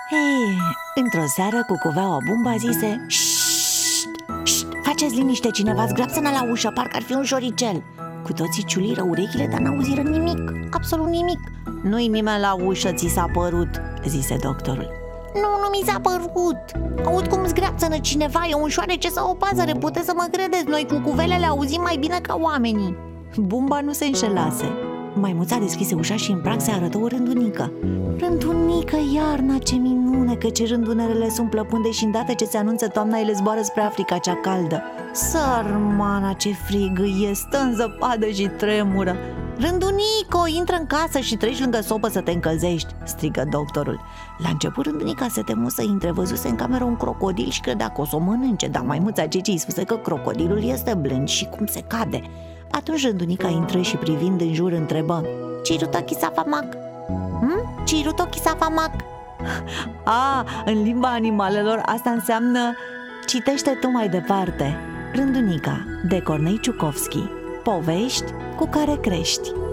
Hei, într-o seară Cucuveaua Bumba zise: "Șșt, șșt, faceți liniște, cineva zgrapsănă la ușă, parcă ar fi un șoricel." Cu toții ciuliră urechile, dar n-auziră nimic, absolut nimic. "Nu-i nimeni la ușă, ți s-a părut," zise doctorul. Nu mi s-a părut. Aud cum zgreapțănă cineva, e un șoarece sau o păsăre, puteți să mă credeți, noi cucuvelele auzim mai bine ca oamenii." Bumba nu se înșelase. Maimuța deschise ușa și în prag se arătă o rândunică. Rândunică, iarna, ce minune, că ce rândunerele sunt plăpunde și îndată ce se anunță toamna, ele zboară spre Africa cea caldă. Sărmana, ce frig îi e, stă în zăpadă și tremură. "Rândunico, intră în casă și treci lângă sobă să te încălzești," strigă doctorul. La început Rândunica se temu să intre, văzuse în cameră un crocodil și credea că o să o mănânce, dar maimuța Cici îi spuse că crocodilul este blând și cum se cade. Atunci Rândunica intră și privind în jur întrebă: "Cirutochi safamac? Cirutochi safamac?" În limba animalelor asta înseamnă: "Citește tu mai departe." Rândunica, de Cornei Ciukovski. Povești cu care crești.